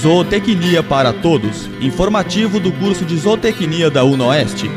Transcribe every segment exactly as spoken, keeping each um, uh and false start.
Zootecnia para Todos, informativo do curso de Zootecnia da UNOeste.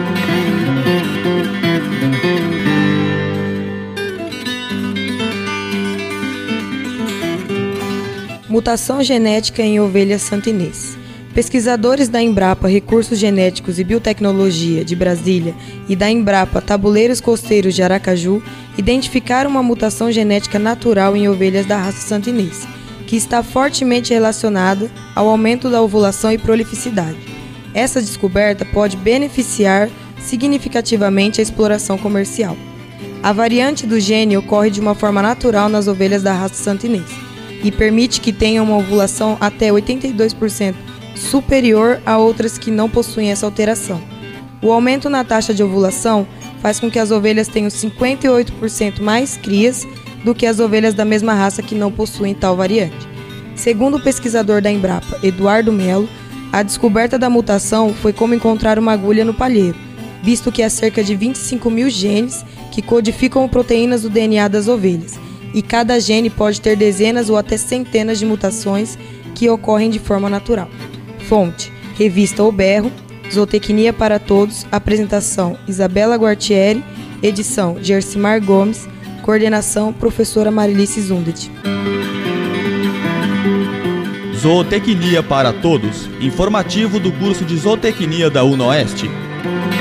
Mutação genética em ovelhas santinês. Pesquisadores da Embrapa Recursos Genéticos e Biotecnologia de Brasília e da Embrapa Tabuleiros Costeiros de Aracaju identificaram uma mutação genética natural em ovelhas da raça santinês, que está fortemente relacionada ao aumento da ovulação e prolificidade. Essa descoberta pode beneficiar significativamente a exploração comercial. A variante do gene ocorre de uma forma natural nas ovelhas da raça santinês e permite que tenham uma ovulação até oitenta e dois por cento superior a outras que não possuem essa alteração. O aumento na taxa de ovulação faz com que as ovelhas tenham cinquenta e oito por cento mais crias do que as ovelhas da mesma raça que não possuem tal variante. Segundo o pesquisador da Embrapa, Eduardo Melo, a descoberta da mutação foi como encontrar uma agulha no palheiro, visto que há cerca de vinte e cinco mil genes que codificam proteínas do D N A das ovelhas, e cada gene pode ter dezenas ou até centenas de mutações que ocorrem de forma natural. Fonte: Revista O Berro, Zootecnia para Todos, apresentação Isabela Guartieri, edição Gersimar Gomes, coordenação Professora Marilice Zundet. Zootecnia para Todos, informativo do curso de Zootecnia da UNOeste.